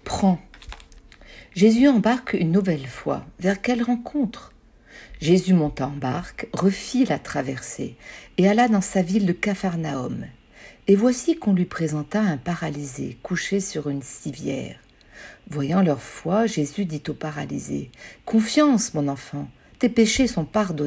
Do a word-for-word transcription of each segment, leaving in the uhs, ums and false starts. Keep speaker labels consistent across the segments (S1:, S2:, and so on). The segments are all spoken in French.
S1: Prends. Jésus embarque une nouvelle fois. Vers quelle rencontre ? Jésus monta en barque, refit la traversée et alla dans sa ville de Capharnaüm. Et voici qu'on lui présenta un paralysé couché sur une civière. Voyant leur foi, Jésus dit au paralysé : « Confiance, mon enfant, tes péchés sont pardonnés. »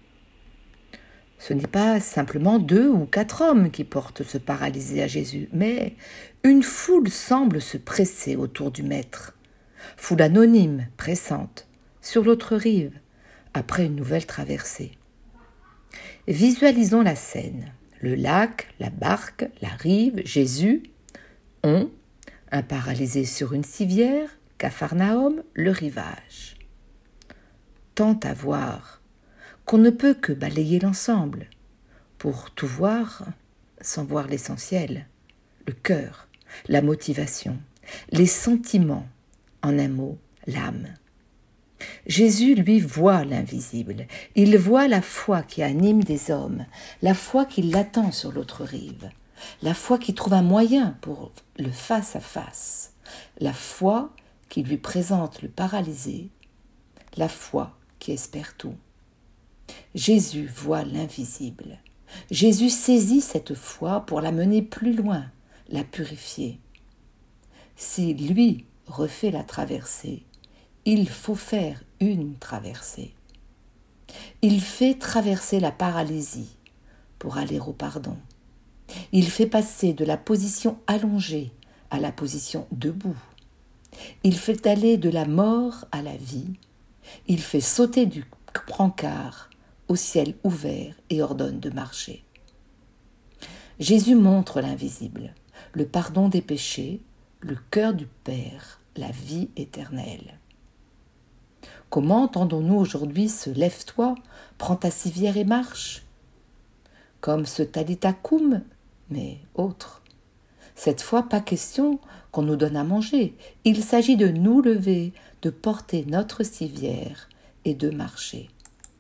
S1: Ce n'est pas simplement deux ou quatre hommes qui portent ce paralysé à Jésus, mais une foule semble se presser autour du maître. Foule anonyme, pressante, sur l'autre rive, après une nouvelle traversée. Visualisons la scène. Le lac, la barque, la rive, Jésus, on, un paralysé sur une civière, Capharnaüm, le rivage. Tant à voir qu'on ne peut que balayer l'ensemble pour tout voir sans voir l'essentiel, le cœur, la motivation, les sentiments, en un mot, l'âme. Jésus, lui, voit l'invisible. Il voit la foi qui anime des hommes, la foi qui l'attend sur l'autre rive, la foi qui trouve un moyen pour le face-à-face, la foi qui lui présente le paralysé, la foi qui espère tout. Jésus voit l'invisible. Jésus saisit cette foi pour la mener plus loin, la purifier. Si lui refait la traversée, il faut faire une traversée. Il fait traverser la paralysie pour aller au pardon. Il fait passer de la position allongée à la position debout. Il fait aller de la mort à la vie. Il fait sauter du brancard au ciel ouvert et ordonne de marcher. Jésus montre l'invisible, le pardon des péchés, le cœur du Père, la vie éternelle. Comment entendons-nous aujourd'hui ce « lève-toi, prends ta civière et marche » comme ce « Talitha koum », mais autre. Cette fois, pas question qu'on nous donne à manger. Il s'agit de nous lever, de porter notre civière et de marcher.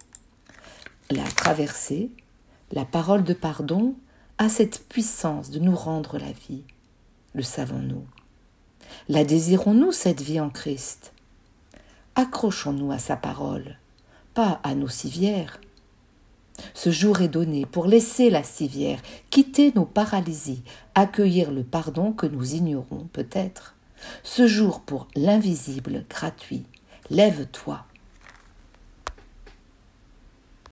S1: La traversée, la parole de pardon, a cette puissance de nous rendre la vie. Le savons-nous ? La désirons-nous, cette vie en Christ ? Accrochons-nous à sa parole, pas à nos civières. Ce jour est donné pour laisser la civière, quitter nos paralysies, accueillir le pardon que nous ignorons peut-être. Ce jour pour l'invisible gratuit. Lève-toi.